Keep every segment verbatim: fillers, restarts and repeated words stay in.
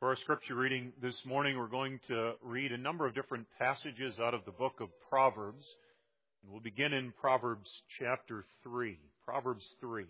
For our scripture reading this morning, we're going to read a number of different passages out of the book of Proverbs. And we'll begin in Proverbs chapter three. Proverbs three.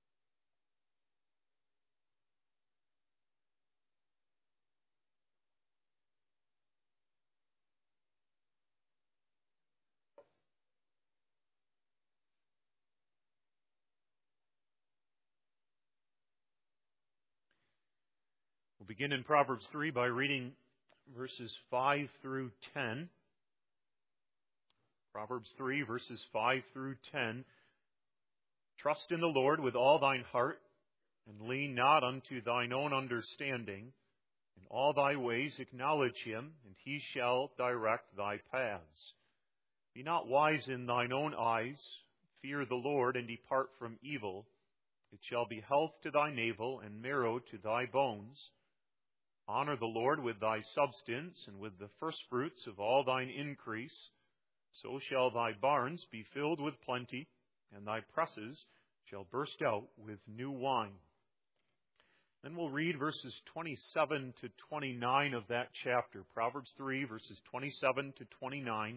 We'll begin in Proverbs three by reading verses five through ten. Proverbs three, verses five through ten. Trust in the Lord with all thine heart, and lean not unto thine own understanding. In all thy ways acknowledge him, and he shall direct thy paths. Be not wise in thine own eyes. Fear the Lord, and depart from evil. It shall be health to thy navel, and marrow to thy bones. Honor the Lord with thy substance, and with the firstfruits of all thine increase. So shall thy barns be filled with plenty, and thy presses shall burst out with new wine. Then we'll read verses twenty-seven to twenty-nine of that chapter. Proverbs three, verses twenty-seven to twenty-nine.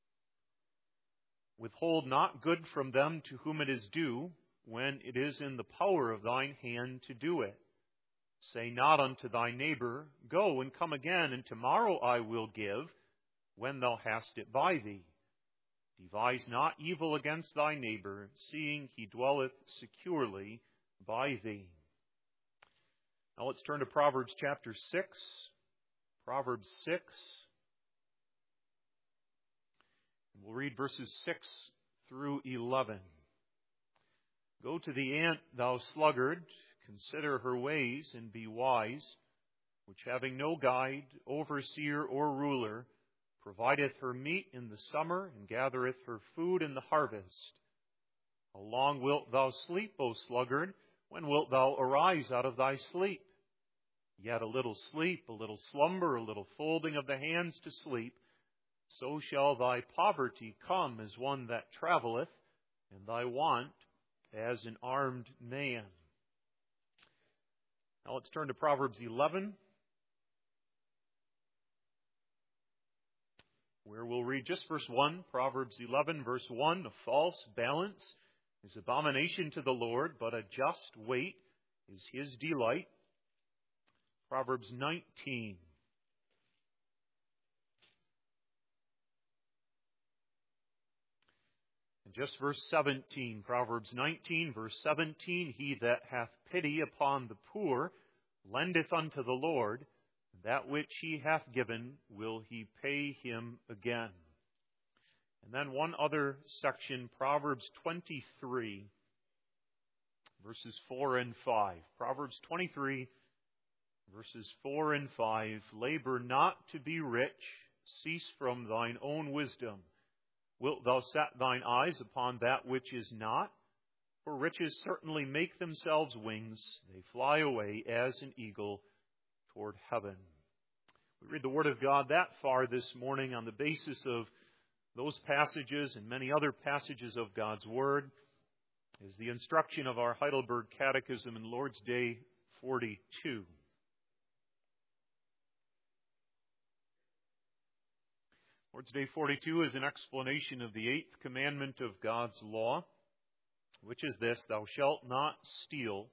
Withhold not good from them to whom it is due, when it is in the power of thine hand to do it. Say not unto thy neighbor, Go and come again, and tomorrow I will give, when thou hast it by thee. Devise not evil against thy neighbor, seeing he dwelleth securely by thee. Now let's turn to Proverbs chapter six. Proverbs six. We'll read verses six through eleven. Go to the ant, thou sluggard, consider her ways, and be wise, which having no guide, overseer, or ruler, provideth her meat in the summer, and gathereth her food in the harvest. How long wilt thou sleep, O sluggard? When wilt thou arise out of thy sleep? Yet a little sleep, a little slumber, a little folding of the hands to sleep, so shall thy poverty come as one that travelleth, and thy want as an armed man. Now let's turn to Proverbs eleven, where we'll read just verse one. Proverbs eleven, verse one. A false balance is abomination to the Lord, but a just weight is his delight. Proverbs nineteen. And just verse seventeen. Proverbs nineteen, verse seventeen. He that hath pity upon the poor lendeth unto the Lord, that which he hath given will he pay him again. And then one other section, Proverbs twenty-three, verses four and five. Proverbs twenty-three, verses four and five. Labor not to be rich, cease from thine own wisdom. Wilt thou set thine eyes upon that which is not? For riches certainly make themselves wings. They fly away as an eagle toward heaven. We read the Word of God that far this morning on the basis of those passages and many other passages of God's Word is the instruction of our Heidelberg Catechism in Lord's Day forty-two. Lord's Day forty-two is an explanation of the eighth commandment of God's law, which is this: Thou shalt not steal.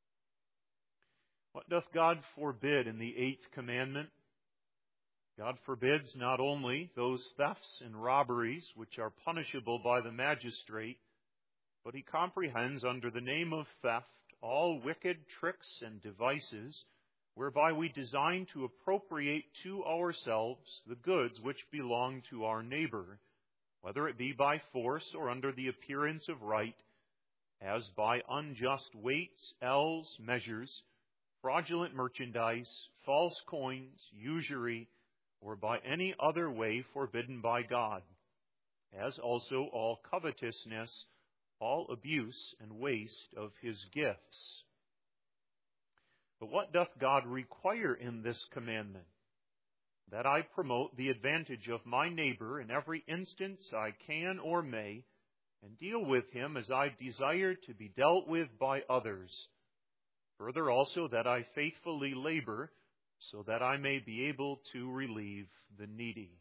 What doth God forbid in the eighth commandment? God forbids not only those thefts and robberies which are punishable by the magistrate, but he comprehends under the name of theft all wicked tricks and devices whereby we design to appropriate to ourselves the goods which belong to our neighbor, whether it be by force or under the appearance of right, as by unjust weights, ells, measures, fraudulent merchandise, false coins, usury, or by any other way forbidden by God, as also all covetousness, all abuse and waste of his gifts. But what doth God require in this commandment? That I promote the advantage of my neighbor in every instance I can or may, and deal with him as I desire to be dealt with by others. Further also, that I faithfully labor so that I may be able to relieve the needy.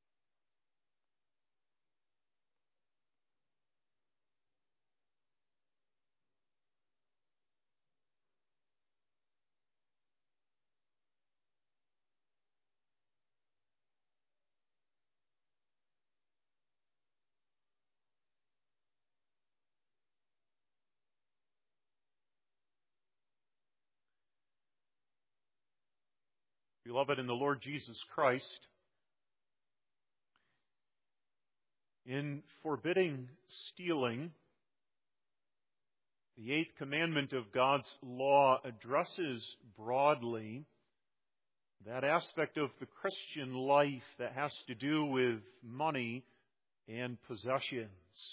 Beloved in the Lord Jesus Christ, in forbidding stealing, the eighth commandment of God's law addresses broadly that aspect of the Christian life that has to do with money and possessions.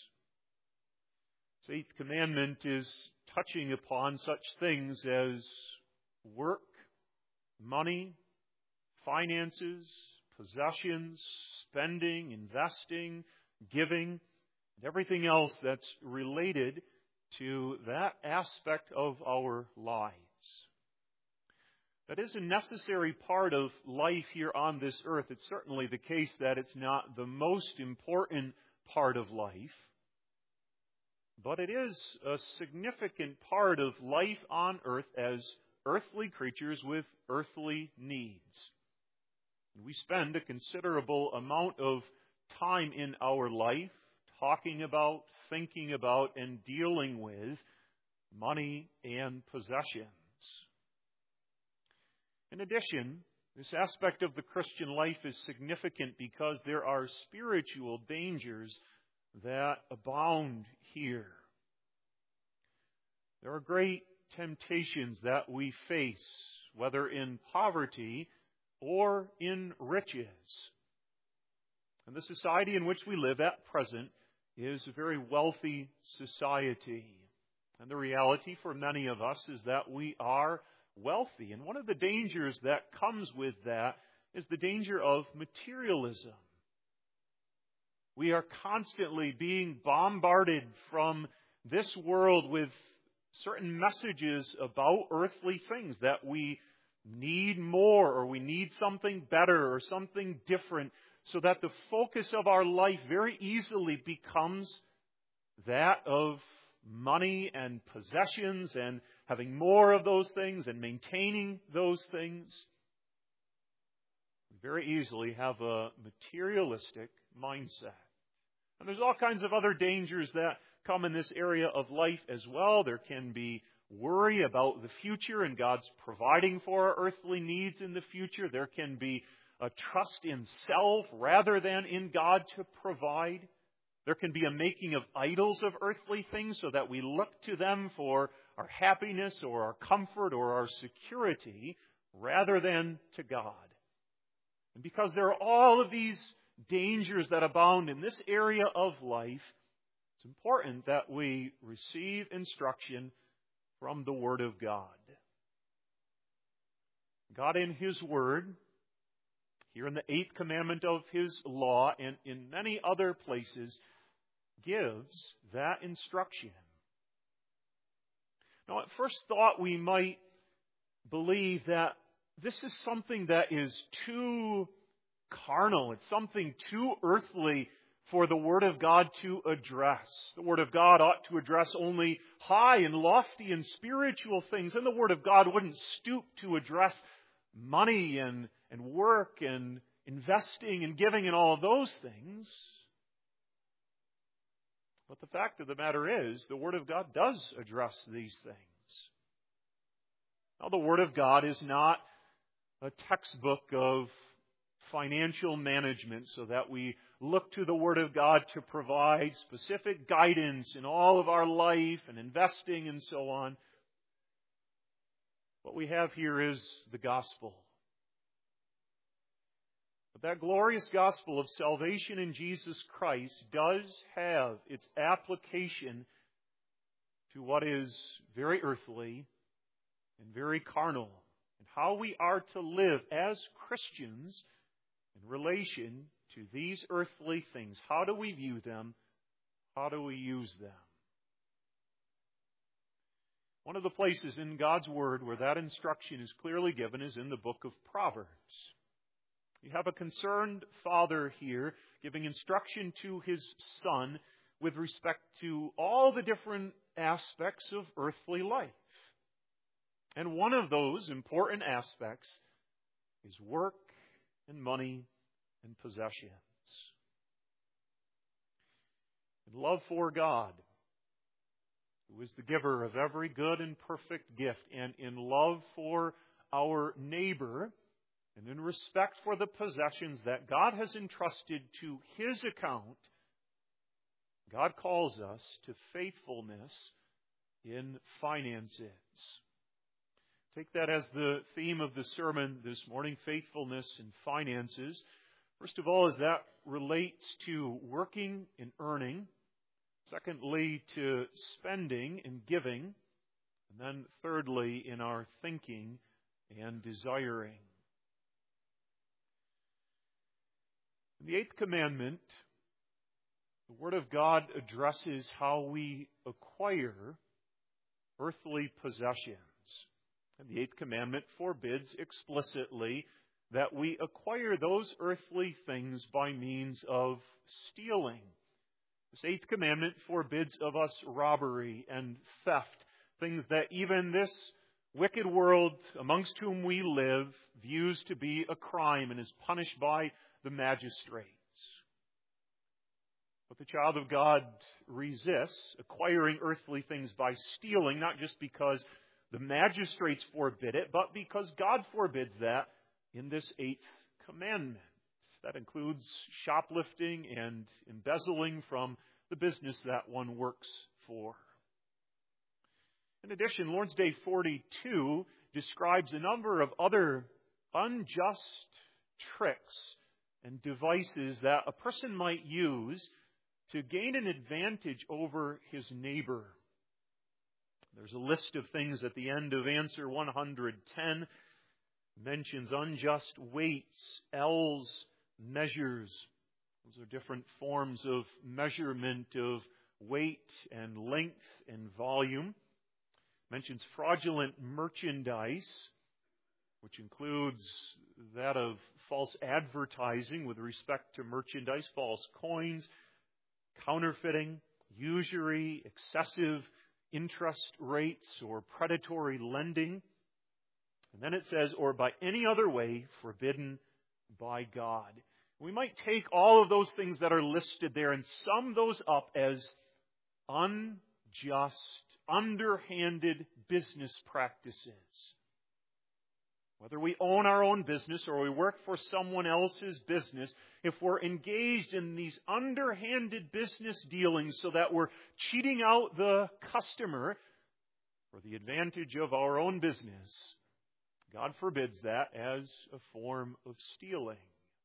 This eighth commandment is touching upon such things as work, money, finances, possessions, spending, investing, giving, and everything else that's related to that aspect of our lives. That is a necessary part of life here on this earth. It's certainly the case that it's not the most important part of life, but it is a significant part of life on earth as earthly creatures with earthly needs. We spend a considerable amount of time in our life talking about, thinking about, and dealing with money and possessions. In addition, this aspect of the Christian life is significant because there are spiritual dangers that abound here. There are great temptations that we face, whether in poverty or in riches. And the society in which we live at present is a very wealthy society. And the reality for many of us is that we are wealthy. And one of the dangers that comes with that is the danger of materialism. We are constantly being bombarded from this world with certain messages about earthly things, that we need more, or we need something better, or something different, so that the focus of our life very easily becomes that of money and possessions and having more of those things and maintaining those things. We very easily have a materialistic mindset. And there's all kinds of other dangers that come in this area of life as well. There can be worry about the future and God's providing for our earthly needs in the future. There can be a trust in self rather than in God to provide. There can be a making of idols of earthly things so that we look to them for our happiness or our comfort or our security rather than to God. And because there are all of these dangers that abound in this area of life, it's important that we receive instruction from the Word of God. God in His Word, here in the eighth commandment of His law and in many other places, gives that instruction. Now, at first thought, we might believe that this is something that is too carnal. It's something too earthly for the Word of God to address. The Word of God ought to address only high and lofty and spiritual things, and the Word of God wouldn't stoop to address money and, and work and investing and giving and all of those things. But the fact of the matter is, the Word of God does address these things. Now, the Word of God is not a textbook of financial management so that we look to the Word of God to provide specific guidance in all of our life and investing and so on. What we have here is the gospel. But that glorious gospel of salvation in Jesus Christ does have its application to what is very earthly and very carnal, and how we are to live as Christians in relation to these earthly things. How do we view them? How do we use them? One of the places in God's Word where that instruction is clearly given is in the book of Proverbs. You have a concerned father here giving instruction to his son with respect to all the different aspects of earthly life. And one of those important aspects is work and money and possessions. And love for God, who is the giver of every good and perfect gift, and in love for our neighbor, and in respect for the possessions that God has entrusted to His account, God calls us to faithfulness in finances. Take that as the theme of the sermon this morning, faithfulness in finances. First of all, as that relates to working and earning. Secondly, to spending and giving. And then thirdly, in our thinking and desiring. In the eighth commandment, the Word of God addresses how we acquire earthly possessions. And the eighth commandment forbids explicitly that we acquire those earthly things by means of stealing. This eighth commandment forbids of us robbery and theft, things that even this wicked world amongst whom we live views to be a crime and is punished by the magistrates. But the child of God resists acquiring earthly things by stealing, not just because the magistrates forbid it, but because God forbids that in this eighth commandment. That includes shoplifting and embezzling from the business that one works for. In addition, Lord's Day forty-two describes a number of other unjust tricks and devices that a person might use to gain an advantage over his neighbor. There's a list of things at the end of answer one hundred ten. Mentions unjust weights, ells, measures. Those are different forms of measurement of weight and length and volume. Mentions fraudulent merchandise, which includes that of false advertising with respect to merchandise, false coins, counterfeiting, usury, excessive interest rates, or predatory lending. And then it says, or by any other way forbidden by God. We might take all of those things that are listed there and sum those up as unjust, underhanded business practices. Whether we own our own business or we work for someone else's business, if we're engaged in these underhanded business dealings so that we're cheating out the customer for the advantage of our own business, God forbids that as a form of stealing.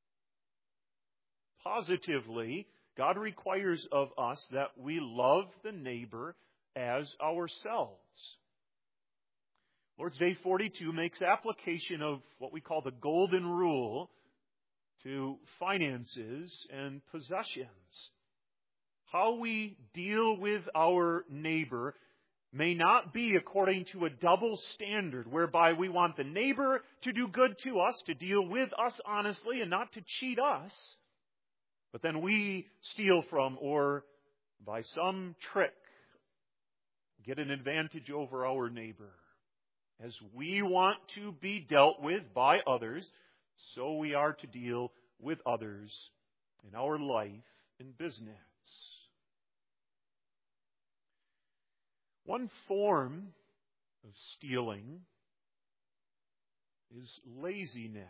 Positively, God requires of us that we love the neighbor as ourselves. Lord's Day forty-two makes application of what we call the golden rule to finances and possessions. How we deal with our neighbor may not be according to a double standard whereby we want the neighbor to do good to us, to deal with us honestly and not to cheat us, but then we steal from or by some trick get an advantage over our neighbor. As we want to be dealt with by others, so we are to deal with others in our life and business. One form of stealing is laziness.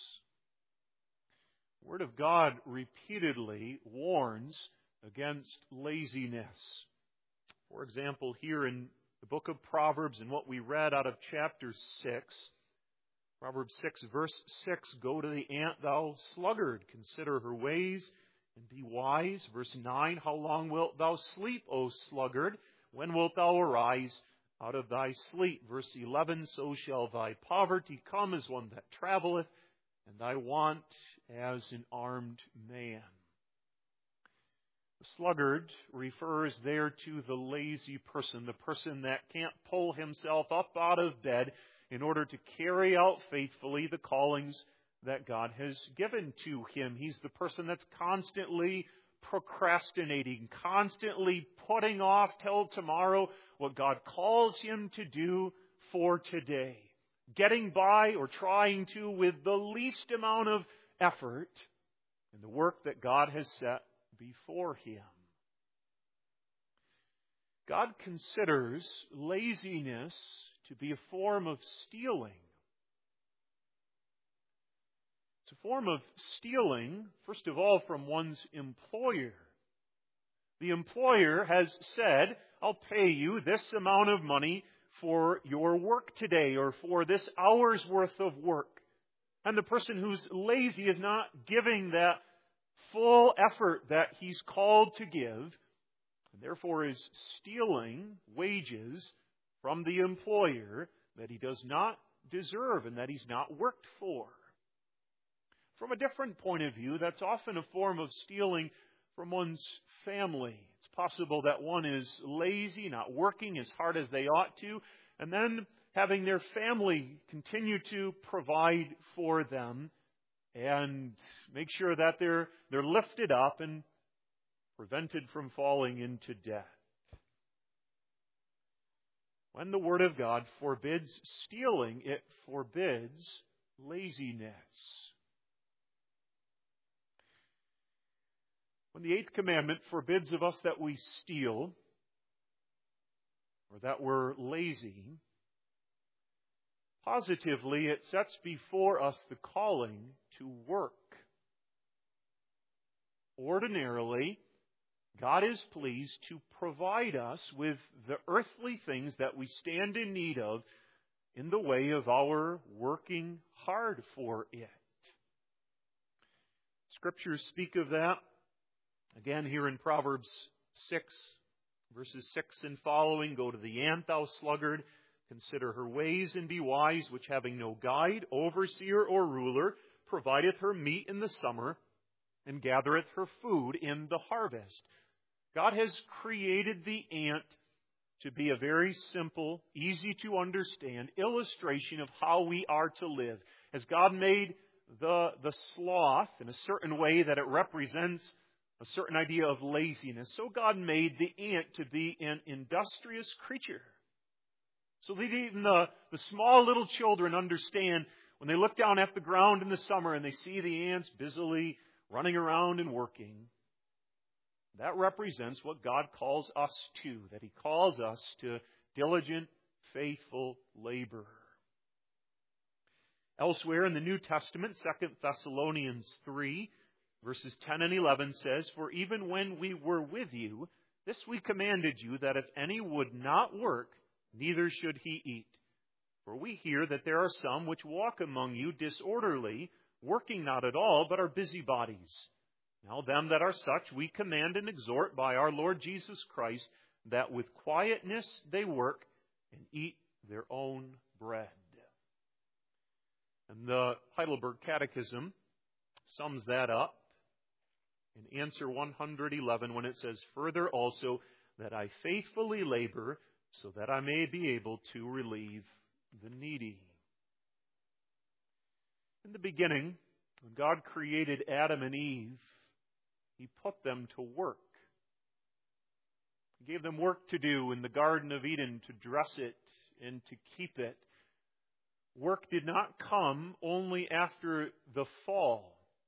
The Word of God repeatedly warns against laziness. For example, here in the book of Proverbs and what we read out of chapter six, Proverbs six, verse six, go to the ant, thou sluggard, consider her ways and be wise. Verse nine, how long wilt thou sleep, O sluggard? When wilt thou arise out of thy sleep? Verse eleven, so shall thy poverty come as one that travelleth, and thy want as an armed man. Sluggard refers there to the lazy person, the person that can't pull himself up out of bed in order to carry out faithfully the callings that God has given to him. He's the person that's constantly procrastinating, constantly putting off till tomorrow what God calls him to do for today. Getting by or trying to with the least amount of effort in the work that God has set before him. God considers laziness to be a form of stealing. It's a form of stealing, first of all, from one's employer. The employer has said, I'll pay you this amount of money for your work today or for this hour's worth of work. And the person who's lazy is not giving that full effort that he's called to give, and therefore is stealing wages from the employer that he does not deserve and that he's not worked for. From a different point of view, that's often a form of stealing from one's family. It's possible that one is lazy, not working as hard as they ought to, and then having their family continue to provide for them and make sure that they're they're lifted up and prevented from falling into debt. When the Word of God forbids stealing, it forbids laziness. When the eighth commandment forbids of us that we steal or that we're lazy, positively it sets before us the calling to work. Ordinarily, God is pleased to provide us with the earthly things that we stand in need of in the way of our working hard for it. Scriptures speak of that. Again, here in Proverbs six, verses six and following, go to the ant, thou sluggard, consider her ways and be wise, which having no guide, overseer, or ruler, provideth her meat in the summer, and gathereth her food in the harvest. God has created the ant to be a very simple, easy to understand illustration of how we are to live. As God made the, the sloth in a certain way that it represents a certain idea of laziness, so God made the ant to be an industrious creature. So that even the, the small little children understand when they look down at the ground in the summer and they see the ants busily running around and working, that represents what God calls us to, that He calls us to diligent, faithful labor. Elsewhere in the New Testament, Second Thessalonians three, verses ten and eleven says, For even when we were with you, this we commanded you, that if any would not work, neither should he eat. For we hear that there are some which walk among you disorderly, working not at all, but are busybodies. Now them that are such we command and exhort by our Lord Jesus Christ, that with quietness they work and eat their own bread. And the Heidelberg Catechism sums that up in answer one hundred eleven when it says, Further also, that I faithfully labor, so that I may be able to relieve the needy. In the beginning, when God created Adam and Eve, He put them to work. He gave them work to do in the Garden of Eden, to dress it and to keep it. Work did not come only after the fall.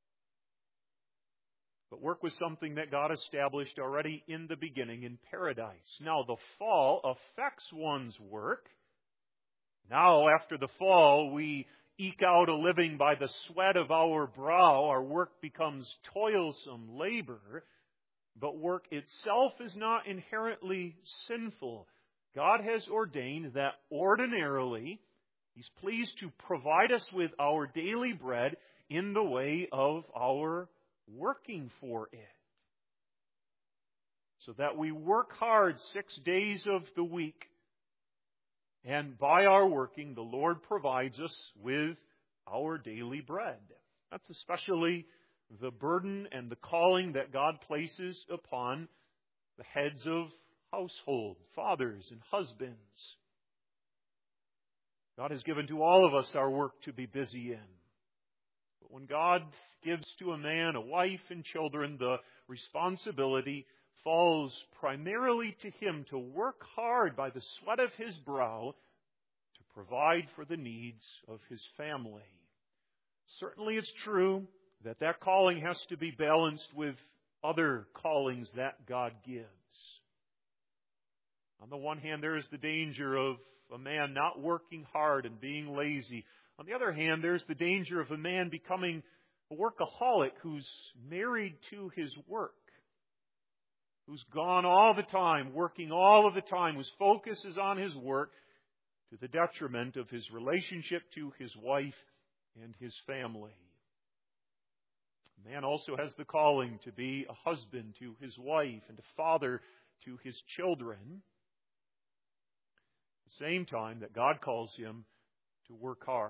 But work was something that God established already in the beginning in paradise. Now, the fall affects one's work. Now, after the fall, we eke out a living by the sweat of our brow. Our work becomes toilsome labor. But work itself is not inherently sinful. God has ordained that ordinarily He's pleased to provide us with our daily bread in the way of our working for it. So that we work hard six days of the week. And by our working, the Lord provides us with our daily bread. That's especially the burden and the calling that God places upon the heads of household, fathers and husbands. God has given to all of us our work to be busy in. But when God gives to a man a wife and children, the responsibility falls primarily to him to work hard by the sweat of his brow to provide for the needs of his family. Certainly it's true that that calling has to be balanced with other callings that God gives. On the one hand, there is the danger of a man not working hard and being lazy. On the other hand, there's the danger of a man becoming a workaholic who's married to his work, who's gone all the time, working all of the time, whose focus is on his work to the detriment of his relationship to his wife and his family. Man also has the calling to be a husband to his wife and a father to his children, at the same time that God calls him to work hard.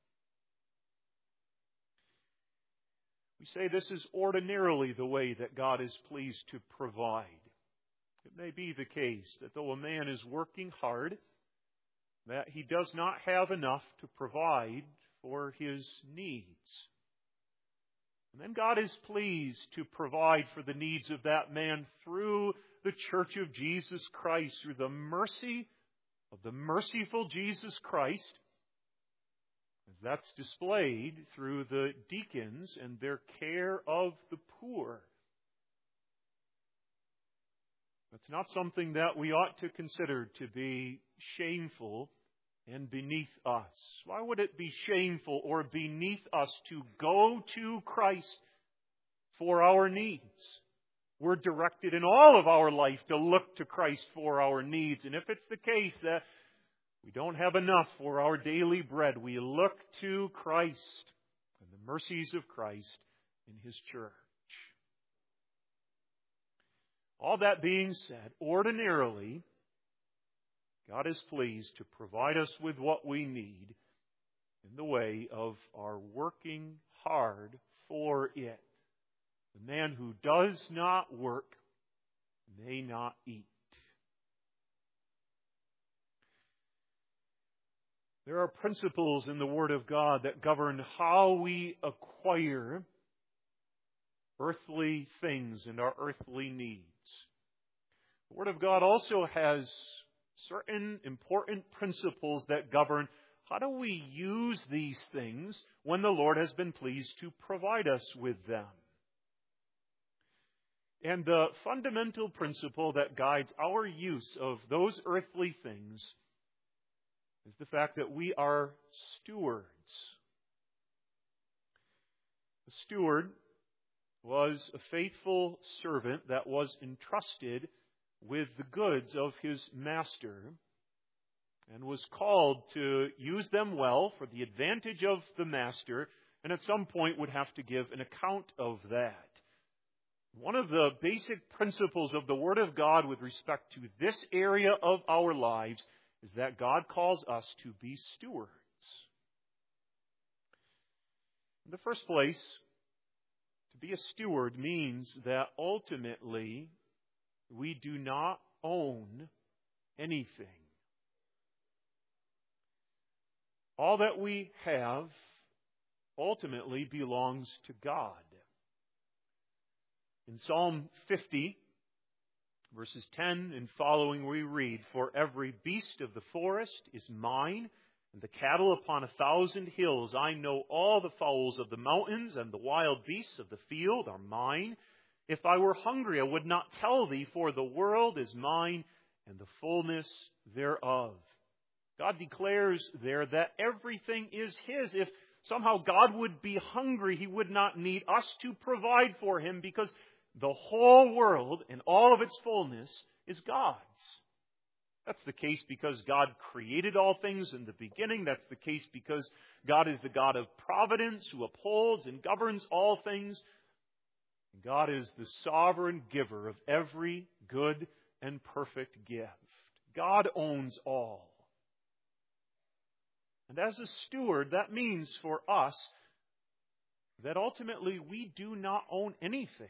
We say this is ordinarily the way that God is pleased to provide. It may be the case that though a man is working hard, that he does not have enough to provide for his needs. And then God is pleased to provide for the needs of that man through the Church of Jesus Christ, through the mercy of the merciful Jesus Christ, as that's displayed through the deacons and their care of the poor. That's not something that we ought to consider to be shameful and beneath us. Why would it be shameful or beneath us to go to Christ for our needs? We're directed in all of our life to look to Christ for our needs. And if it's the case that we don't have enough for our daily bread, we look to Christ and the mercies of Christ in His church. All that being said, ordinarily, God is pleased to provide us with what we need in the way of our working hard for it. The man who does not work may not eat. There are principles in the Word of God that govern how we acquire earthly things and our earthly needs. The Word of God also has certain important principles that govern how do we use these things when the Lord has been pleased to provide us with them. And the fundamental principle that guides our use of those earthly things is the fact that we are stewards. A steward was a faithful servant that was entrusted with the goods of his master and was called to use them well for the advantage of the master, and at some point would have to give an account of that. One of the basic principles of the Word of God with respect to this area of our lives is that God calls us to be stewards. In the first place, to be a steward means that ultimately we do not own anything. All that we have ultimately belongs to God. In Psalm fifty, verses ten and following, we read, "For every beast of the forest is mine, and the cattle upon a thousand hills. I know all the fowls of the mountains, and the wild beasts of the field are mine. If I were hungry, I would not tell thee, for the world is mine, and the fullness thereof." God declares there that everything is His. If somehow God would be hungry, He would not need us to provide for Him, because the whole world and all of its fullness is God's. That's the case because God created all things in the beginning. That's the case because God is the God of providence who upholds and governs all things. God is the sovereign giver of every good and perfect gift. God owns all. And as a steward, that means for us that ultimately we do not own anything.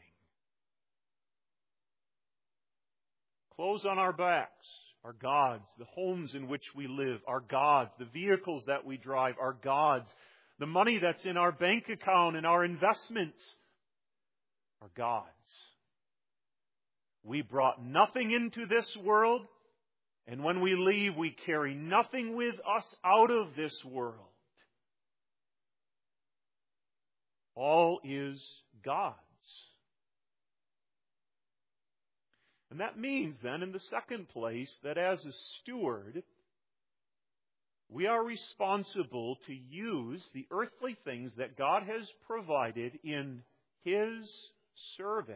Clothes on our backs are God's. The homes in which we live are God's. The vehicles that we drive are God's. The money that's in our bank account and our investments are God's. We brought nothing into this world, and when we leave, we carry nothing with us out of this world. All is God's. And that means then, in the second place, that as a steward, we are responsible to use the earthly things that God has provided in His service.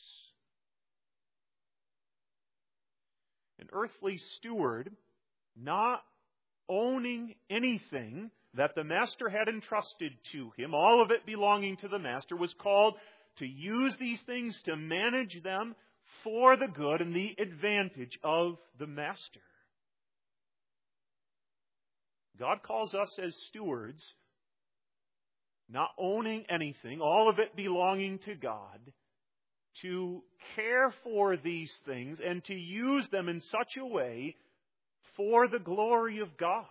An earthly steward, not owning anything that the master had entrusted to him, all of it belonging to the master, was called to use these things, to manage them for the good and the advantage of the master. God calls us as stewards, not owning anything, all of it belonging to God, to care for these things and to use them in such a way for the glory of God.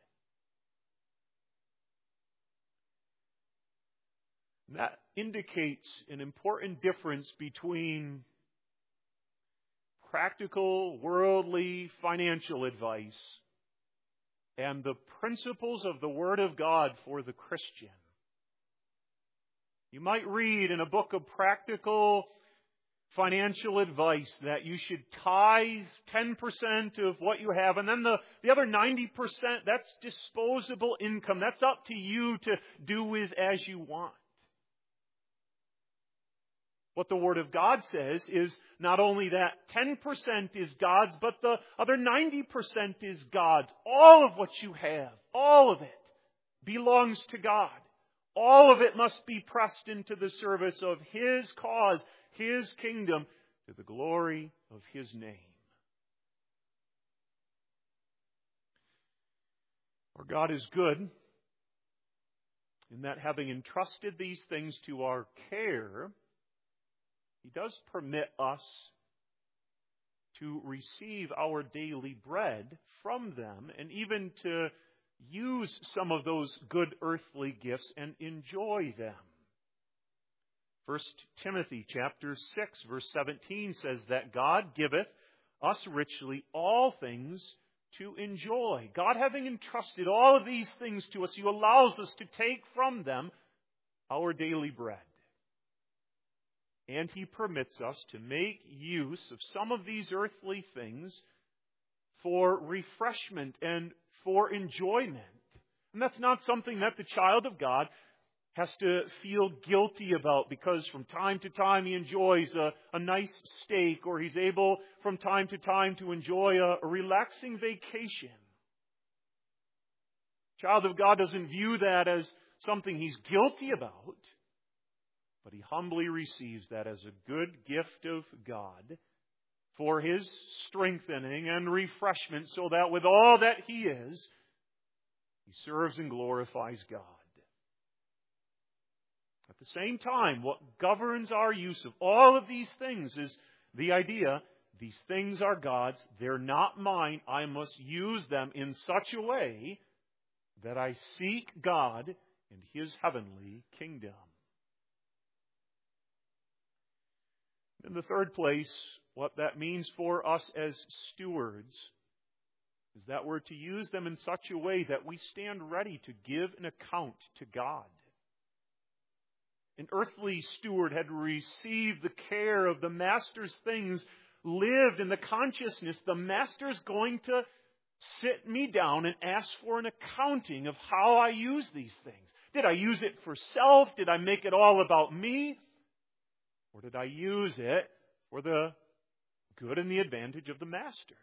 That indicates an important difference between practical, worldly, financial advice and the principles of the Word of God for the Christian. You might read in a book of practical financial advice that you should tithe ten percent of what you have, and then the, the other ninety percent, that's disposable income. That's up to you to do with as you want. What the Word of God says is not only that ten percent is God's, but the other ninety percent is God's. All of what you have, all of it, belongs to God. All of it must be pressed into the service of His cause, His kingdom, to the glory of His name. Our God is good in that, having entrusted these things to our care, He does permit us to receive our daily bread from them, and even to use some of those good earthly gifts and enjoy them. First Timothy chapter six, verse seventeen says that God giveth us richly all things to enjoy. God, having entrusted all of these things to us, He allows us to take from them our daily bread. And He permits us to make use of some of these earthly things for refreshment and for enjoyment. And that's not something that the child of God has to feel guilty about, because from time to time he enjoys a, a nice steak, or he's able from time to time to enjoy a, a relaxing vacation. Child of God doesn't view that as something he's guilty about, but he humbly receives that as a good gift of God for his strengthening and refreshment, so that with all that he is, he serves and glorifies God. At the same time, what governs our use of all of these things is the idea, these things are God's, they're not mine, I must use them in such a way that I seek God and His heavenly kingdom. In the third place, what that means for us as stewards is that we're to use them in such a way that we stand ready to give an account to God. An earthly steward had received the care of the master's things, lived in the consciousness the master's going to sit me down and ask for an accounting of how I use these things. Did I use it for self? Did I make it all about me? Or did I use it for the good and the advantage of the master?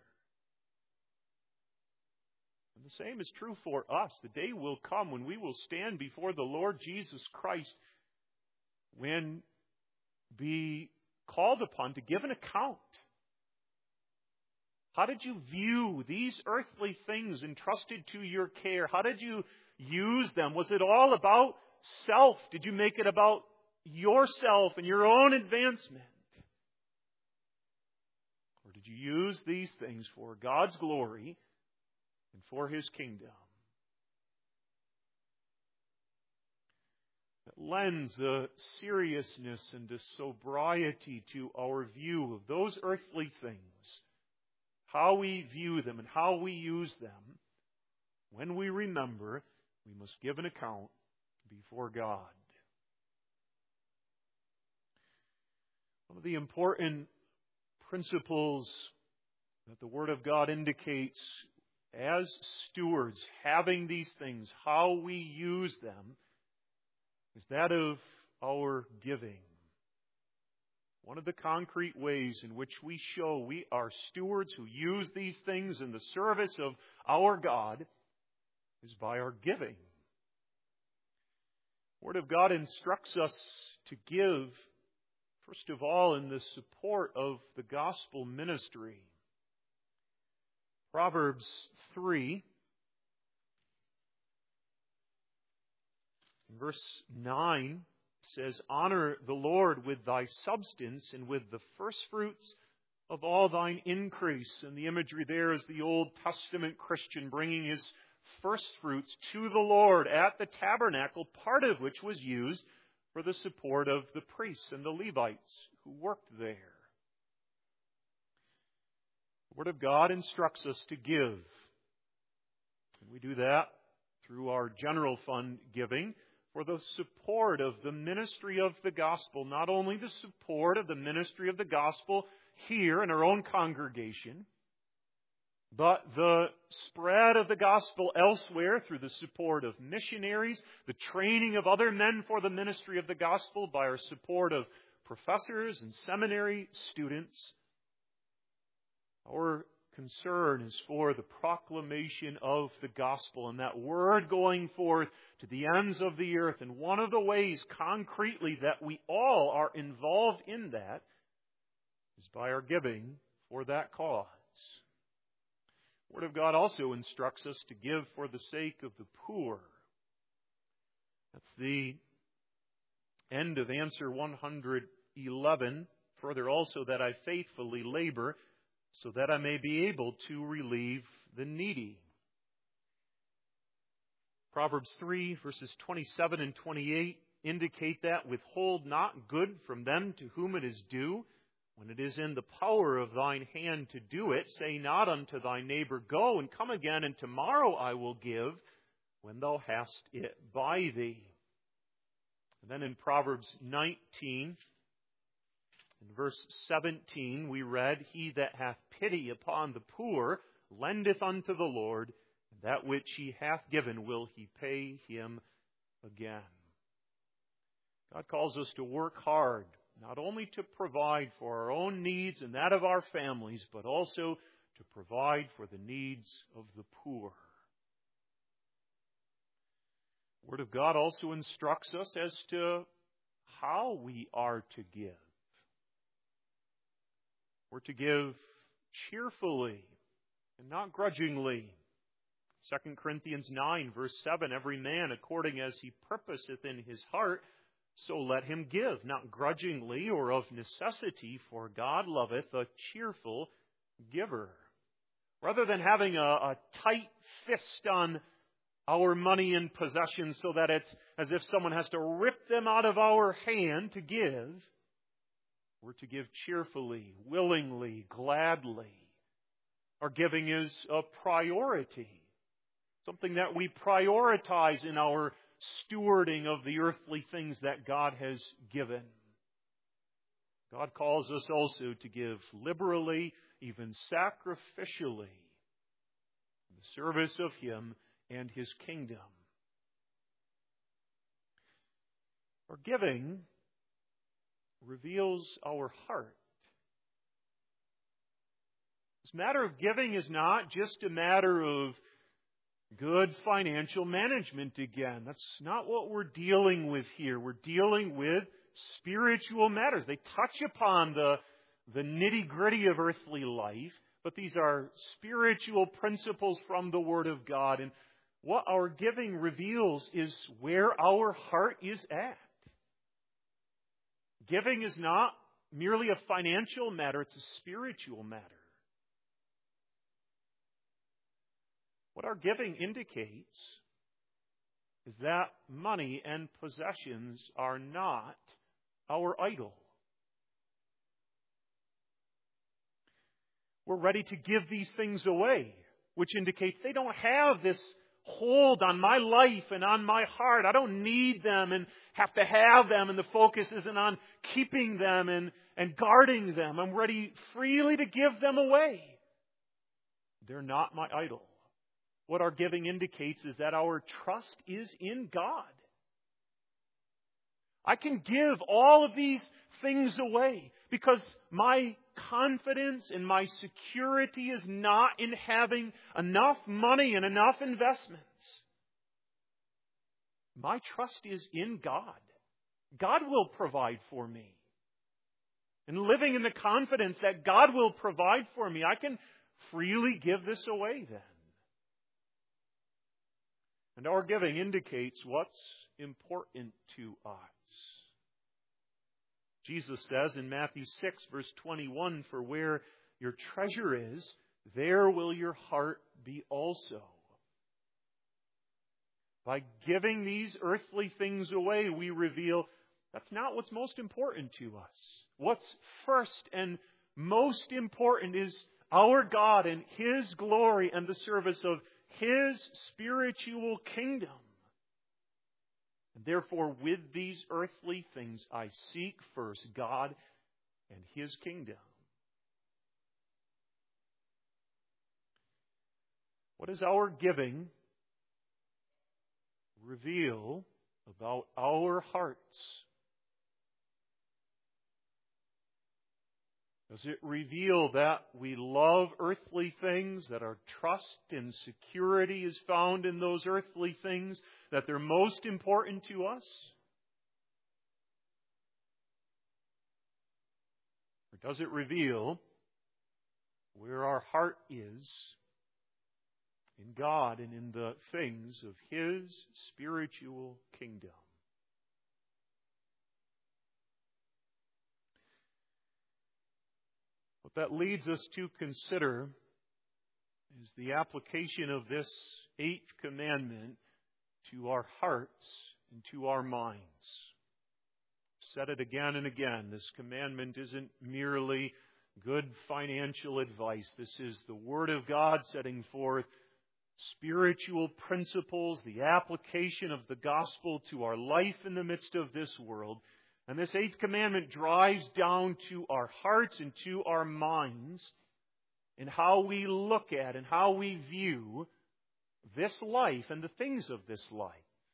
And the same is true for us. The day will come when we will stand before the Lord Jesus Christ, when be called upon to give an account. How did you view these earthly things entrusted to your care? How did you use them? Was it all about self? Did you make it about yourself and your own advancement? Or did you use these things for God's glory and for His kingdom? That lends a seriousness and a sobriety to our view of those earthly things, how we view them and how we use them. When we remember, we must give an account before God. One of the important principles that the Word of God indicates as stewards, having these things, how we use them, is that of our giving. One of the concrete ways in which we show we are stewards who use these things in the service of our God is by our giving. The Word of God instructs us to give, first of all, in the support of the gospel ministry. Proverbs three, verse nine says, "Honor the Lord with thy substance and with the firstfruits of all thine increase." And the imagery there is the Old Testament Christian bringing his firstfruits to the Lord at the tabernacle, part of which was used for the support of the priests and the Levites who worked there. The Word of God instructs us to give. And we do that through our general fund giving for the support of the ministry of the gospel, not only the support of the ministry of the gospel here in our own congregation, but the spread of the gospel elsewhere through the support of missionaries, the training of other men for the ministry of the gospel by our support of professors and seminary students. Our concern is for the proclamation of the gospel and that word going forth to the ends of the earth. And one of the ways concretely that we all are involved in that is by our giving for that cause. The Word of God also instructs us to give for the sake of the poor. That's the end of answer one hundred eleven. Further also, that I faithfully labor, so that I may be able to relieve the needy. Proverbs three, verses twenty-seven and twenty-eight indicate that. "Withhold not good from them to whom it is due, when it is in the power of thine hand to do it. Say not unto thy neighbor, Go and come again, and tomorrow I will give, when thou hast it by thee." And then in Proverbs nineteen, in verse seventeen, we read, "He that hath pity upon the poor lendeth unto the Lord, and that which he hath given will he pay him again." God calls us to work hard, not only to provide for our own needs and that of our families, but also to provide for the needs of the poor. The Word of God also instructs us as to how we are to give. We're to give cheerfully and not grudgingly. Second Corinthians nine, verse seven, "Every man according as he purposeth in his heart, so let him give, not grudgingly or of necessity, for God loveth a cheerful giver." Rather than having a, a tight fist on our money and possessions so that it's as if someone has to rip them out of our hand to give, we're to give cheerfully, willingly, gladly. Our giving is a priority, something that we prioritize in our stewarding of the earthly things that God has given. God calls us also to give liberally, even sacrificially, in the service of Him and His kingdom. Our giving reveals our heart. This matter of giving is not just a matter of good financial management again. That's not what we're dealing with here. We're dealing with spiritual matters. They touch upon the, the nitty-gritty of earthly life, but these are spiritual principles from the Word of God. And what our giving reveals is where our heart is at. Giving is not merely a financial matter, it's a spiritual matter. What our giving indicates is that money and possessions are not our idol. We're ready to give these things away, which indicates they don't have this hold on my life and on my heart. I don't need them and have to have them, and the focus isn't on keeping them and, and guarding them. I'm ready freely to give them away. They're not my idol. What our giving indicates is that our trust is in God. I can give all of these things away because my confidence and my security is not in having enough money and enough investments. My trust is in God. God will provide for me. And living in the confidence that God will provide for me, I can freely give this away then. And our giving indicates what's important to us. Jesus says in Matthew six, verse twenty-one, "For where your treasure is, there will your heart be also." By giving these earthly things away, we reveal that's not what's most important to us. What's first and most important is our God and His glory and the service of His spiritual kingdom. And therefore, with these earthly things, I seek first God and His kingdom. What does our giving reveal about our hearts? Does it reveal that we love earthly things, that our trust and security is found in those earthly things, that they're most important to us? Or does it reveal where our heart is in God and in the things of His spiritual kingdom? What that leads us to consider is the application of this eighth commandment to our hearts and to our minds. I've said it again and again. This commandment isn't merely good financial advice. This is the Word of God setting forth spiritual principles, the application of the gospel to our life in the midst of this world. And this eighth commandment drives down to our hearts and to our minds in how we look at and how we view this life and the things of this life.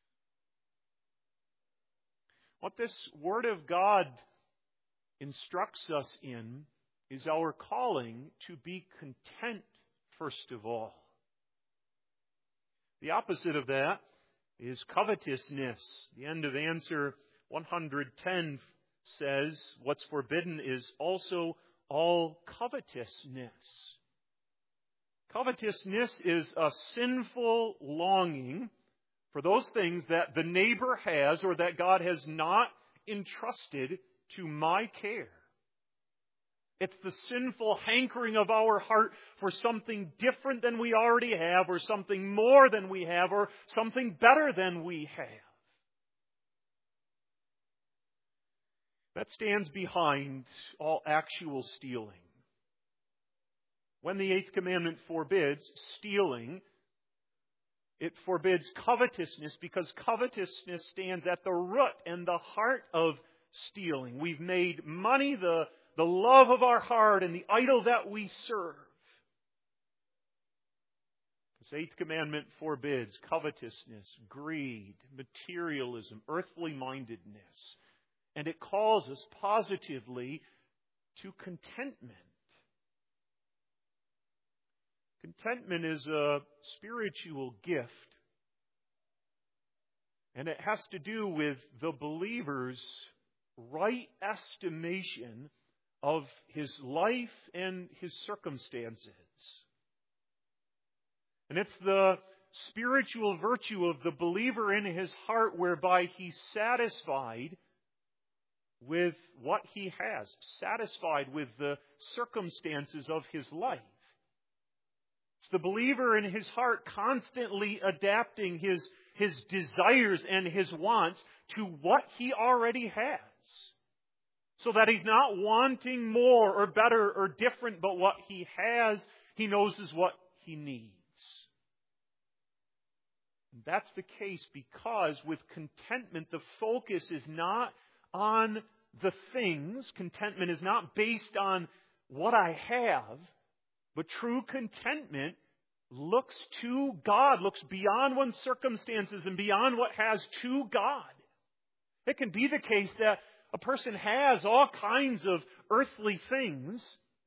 What this Word of God instructs us in is our calling to be content, first of all. The opposite of that is covetousness. The end of answer one hundred ten says, what's forbidden is also all covetousness. Covetousness is a sinful longing for those things that the neighbor has or that God has not entrusted to my care. It's the sinful hankering of our heart for something different than we already have, or something more than we have, or something better than we have. That stands behind all actual stealing. When the eighth commandment forbids stealing, it forbids covetousness because covetousness stands at the root and the heart of stealing. We've made money the, the love of our heart and the idol that we serve. This eighth commandment forbids covetousness, greed, materialism, earthly mindedness. And it calls us positively to contentment. Contentment is a spiritual gift. And it has to do with the believer's right estimation of his life and his circumstances. And it's the spiritual virtue of the believer in his heart whereby he's satisfied with what he has, satisfied with the circumstances of his life. It's the believer in his heart constantly adapting his, his desires and his wants to what he already has, so that he's not wanting more or better or different, but what he has, he knows is what he needs. That's the case because with contentment, the focus is not on the things. Contentment is not based on what I have, but true contentment looks to God, looks beyond one's circumstances and beyond what has to God. It can be the case that a person has all kinds of earthly things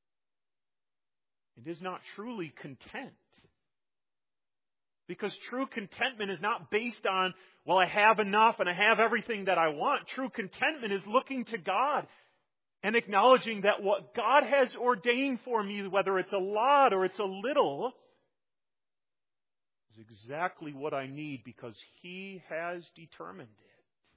and is not truly content. Because true contentment is not based on, well, I have enough and I have everything that I want. True contentment is looking to God and acknowledging that what God has ordained for me, whether it's a lot or it's a little, is exactly what I need because He has determined it.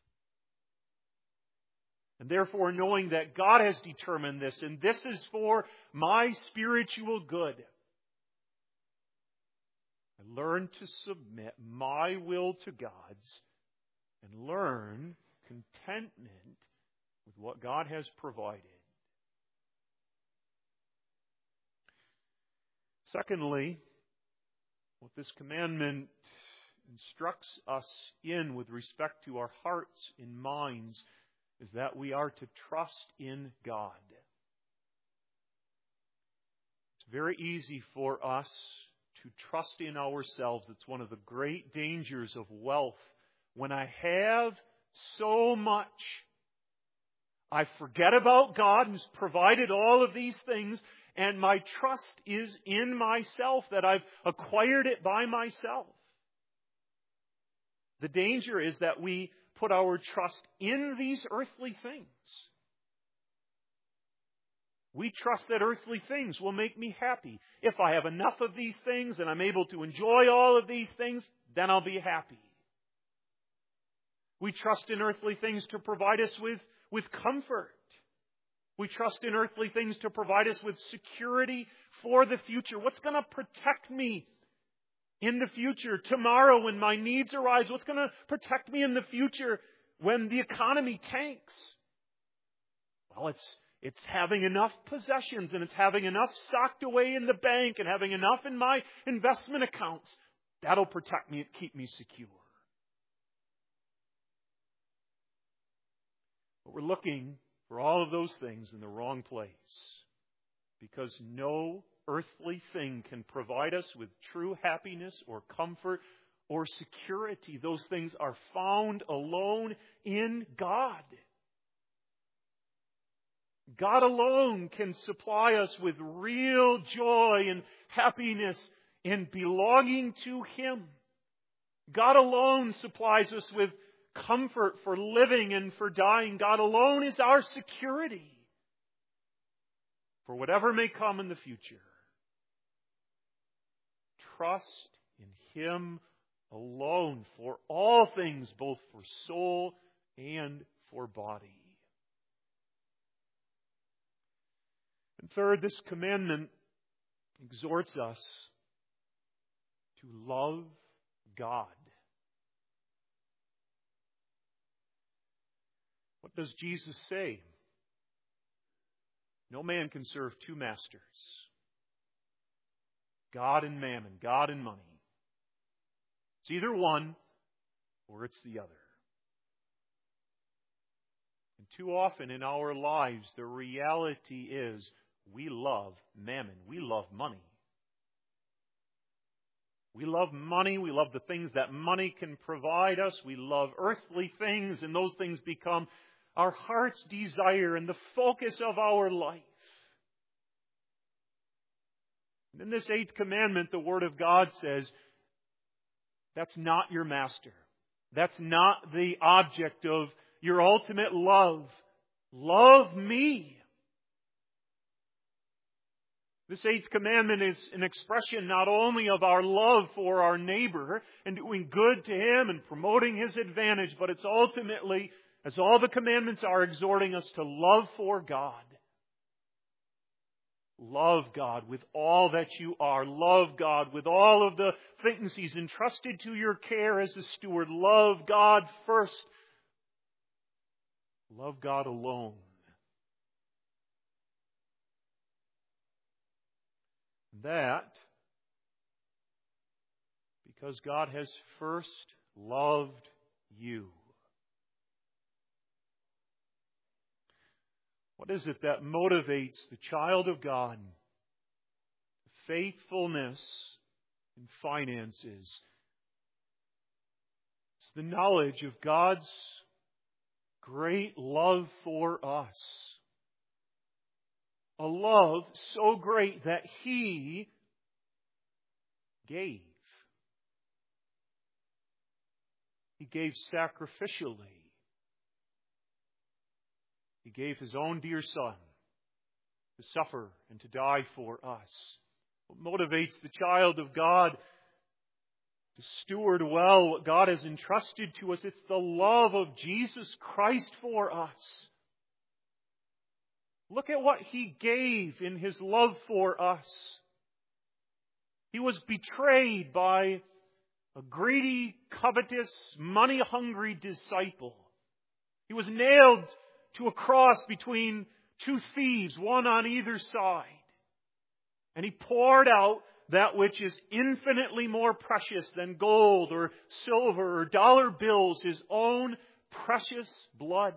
And therefore, knowing that God has determined this, and this is for my spiritual good, I learn to submit my will to God's and learn contentment with what God has provided. Secondly, what this commandment instructs us in with respect to our hearts and minds is that we are to trust in God. It's very easy for us to trust in ourselves. It's one of the great dangers of wealth. When I have so much, I forget about God who's provided all of these things, and my trust is in myself, that I've acquired it by myself. The danger is that we put our trust in these earthly things. We trust that earthly things will make me happy. If I have enough of these things and I'm able to enjoy all of these things, then I'll be happy. We trust in earthly things to provide us with, with comfort. We trust in earthly things to provide us with security for the future. What's going to protect me in the future, tomorrow when my needs arise? What's going to protect me in the future when the economy tanks? Well, it's It's having enough possessions and it's having enough socked away in the bank and having enough in my investment accounts. That'll protect me and keep me secure. But we're looking for all of those things in the wrong place, because no earthly thing can provide us with true happiness or comfort or security. Those things are found alone in God. God alone can supply us with real joy and happiness in belonging to Him. God alone supplies us with comfort for living and for dying. God alone is our security for whatever may come in the future. Trust in Him alone for all things, both for soul and for body. And third, this commandment exhorts us to love God. What does Jesus say? No man can serve two masters. God and mammon, God and money. It's either one or it's the other. And too often in our lives, the reality is we love mammon. We love money. We love money. We love the things that money can provide us. We love earthly things, and those things become our heart's desire and the focus of our life. And in this eighth commandment, the Word of God says, that's not your master. That's not the object of your ultimate love. Love me. This eighth commandment is an expression not only of our love for our neighbor and doing good to him and promoting his advantage, but it's ultimately, as all the commandments are, exhorting us to love for God. Love God with all that you are. Love God with all of the things He's entrusted to your care as a steward. Love God first. Love God alone. That, because God has first loved you. What is it that motivates the child of God? Faithfulness in finances. It's the knowledge of God's great love for us. A love so great that He gave. He gave sacrificially. He gave His own dear Son to suffer and to die for us. What motivates the child of God to steward well what God has entrusted to us? It's the love of Jesus Christ for us. Look at what He gave in His love for us. He was betrayed by a greedy, covetous, money-hungry disciple. He was nailed to a cross between two thieves, one on either side. And He poured out that which is infinitely more precious than gold or silver or dollar bills, His own precious blood.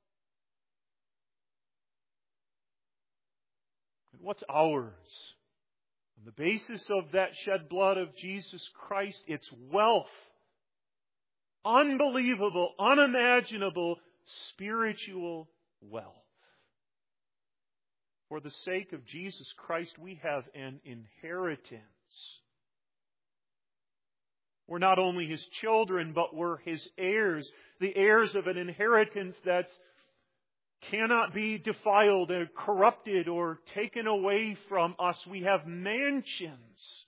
And what's ours? On the basis of that shed blood of Jesus Christ, it's wealth. Unbelievable, unimaginable, spiritual wealth. For the sake of Jesus Christ, we have an inheritance. We're not only His children, but we're His heirs. The heirs of an inheritance that cannot be defiled or corrupted or taken away from us. We have mansions.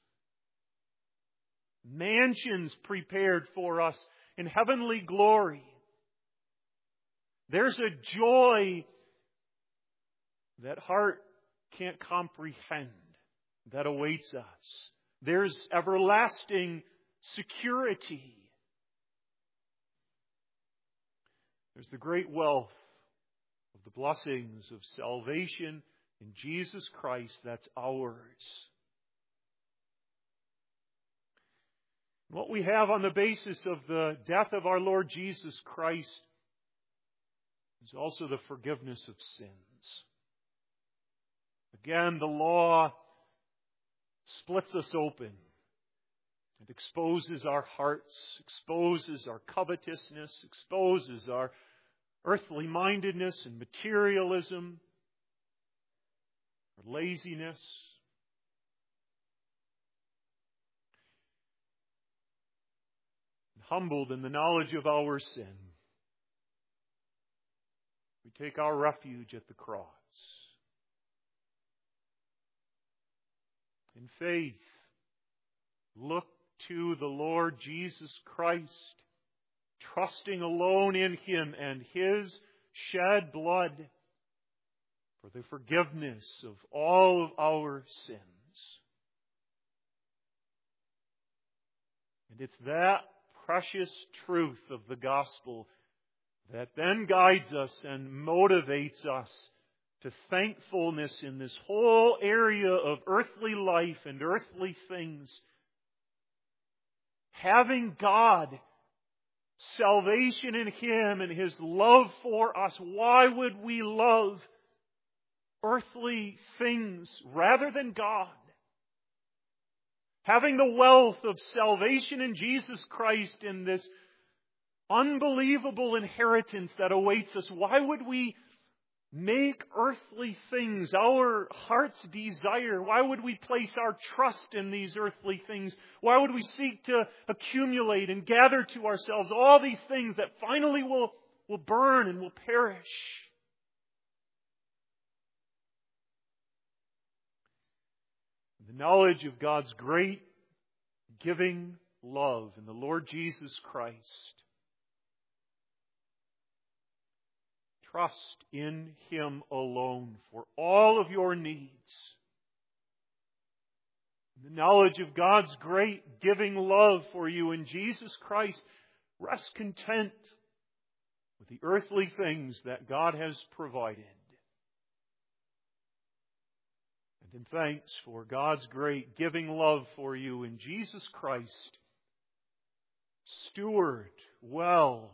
Mansions prepared for us in heavenly glory. There's a joy that heart can't comprehend that awaits us. There's everlasting security. There's the great wealth of the blessings of salvation in Jesus Christ that's ours. What we have on the basis of the death of our Lord Jesus Christ is also the forgiveness of sins. Again, the law splits us open. It exposes our hearts, exposes our covetousness, exposes our earthly mindedness and materialism, our laziness. And humbled in the knowledge of our sin, we take our refuge at the cross. In faith, look to the Lord Jesus Christ, trusting alone in Him and His shed blood for the forgiveness of all of our sins. And it's that precious truth of the gospel that then guides us and motivates us to thankfulness in this whole area of earthly life and earthly things. Having God, salvation in Him and His love for us, why would we love earthly things rather than God? Having the wealth of salvation in Jesus Christ in this unbelievable inheritance that awaits us, why would we make earthly things our heart's desire? Why would we place our trust in these earthly things? Why would we seek to accumulate and gather to ourselves all these things that finally will, will burn and will perish? the knowledge of God's great giving love in the Lord Jesus Christ. Trust in Him alone for all of your needs. The knowledge of God's great giving love for you in Jesus Christ. Rest content with the earthly things that God has provided. And in thanks for God's great giving love for you in Jesus Christ, steward well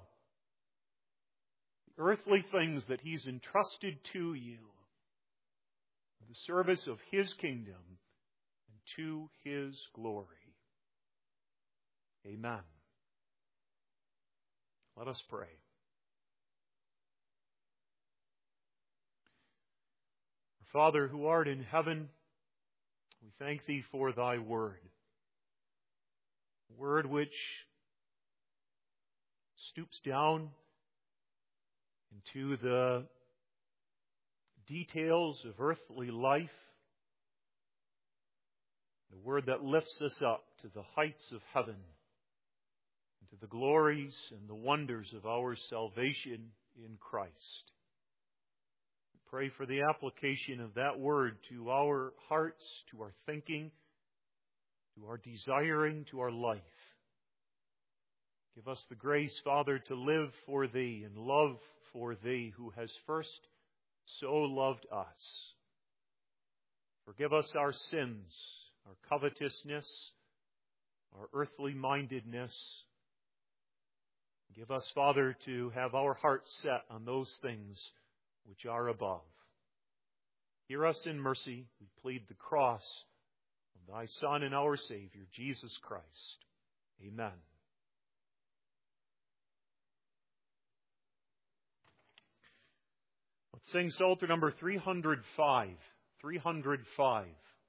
the earthly things that He's entrusted to you in the service of His kingdom and to His glory. Amen. Let us pray. Father, who art in heaven, we thank Thee for Thy word. A word which stoops down into the details of earthly life. The word that lifts us up to the heights of heaven, and to the glories and the wonders of our salvation in Christ. Pray for the application of that word to our hearts, to our thinking, to our desiring, to our life. Give us the grace, Father, to live for Thee and love for Thee, who has first so loved us. Forgive us our sins, our covetousness, our earthly mindedness. Give us, Father, to have our hearts set on those things which are above. Hear us in mercy. We plead the cross of Thy Son and our Savior, Jesus Christ. Amen. Let's sing Psalter number three hundred five. three hundred five.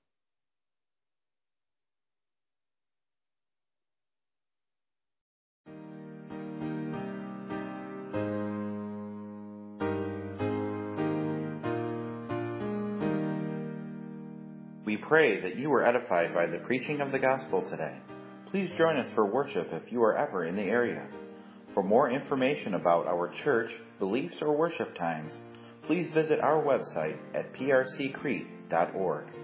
We pray that you were edified by the preaching of the gospel today. Please join us for worship if you are ever in the area. For more information about our church, beliefs, or worship times, please visit our website at p r c crete dot org.